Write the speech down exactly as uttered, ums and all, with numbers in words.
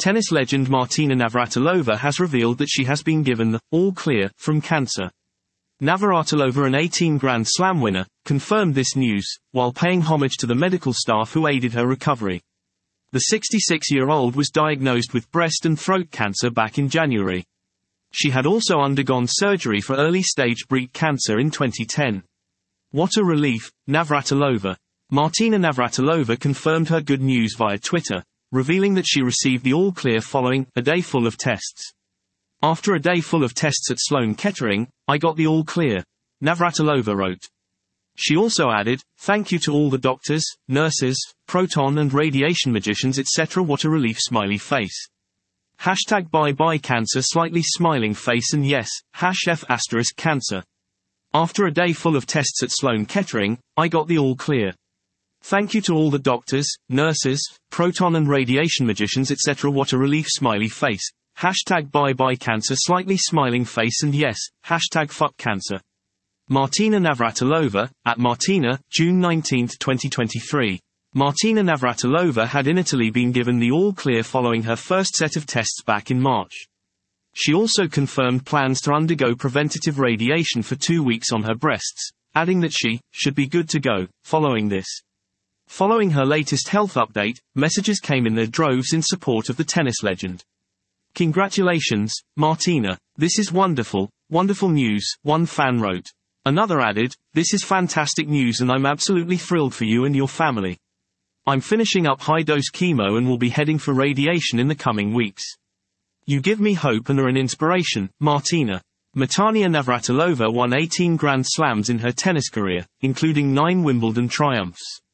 Tennis legend Martina Navratilova has revealed that she has been given the all clear from cancer. Navratilova, an eighteen Grand Slam winner, confirmed this news, while paying homage to the medical staff who aided her recovery. The sixty-six-year-old was diagnosed with breast and throat cancer back in January. She had also undergone surgery for early-stage breast cancer in twenty ten. What a relief, Navratilova. Martina Navratilova confirmed her good news via Twitter, revealing that she received the all-clear following a day full of tests. After a day full of tests at Sloan Kettering, I got the all-clear, Navratilova wrote. She also added, "Thank you to all the doctors, nurses, proton and radiation magicians et cetera What a relief smiley face. Hashtag bye bye cancer slightly smiling face and yes, hash F asterisk cancer. After a day full of tests at Sloan Kettering, I got the all clear. Thank you to all the doctors, nurses, proton and radiation magicians et cetera What a relief smiley face. Hashtag bye bye cancer slightly smiling face and yes, hashtag fuck cancer." Martina Navratilova, at Martina, June nineteenth twenty twenty-three. Martina Navratilova had in Italy been given the all-clear following her first set of tests back in March. She also confirmed plans to undergo preventative radiation for two weeks on her breasts, adding that she should be good to go following this. Following her latest health update, messages came in their droves in support of the tennis legend. "Congratulations, Martina. This is wonderful, wonderful news," one fan wrote. Another added, "This is fantastic news and I'm absolutely thrilled for you and your family. I'm finishing up high-dose chemo and will be heading for radiation in the coming weeks. You give me hope and are an inspiration, Martina." Martina Navratilova won eighteen Grand Slams in her tennis career, including nine Wimbledon triumphs.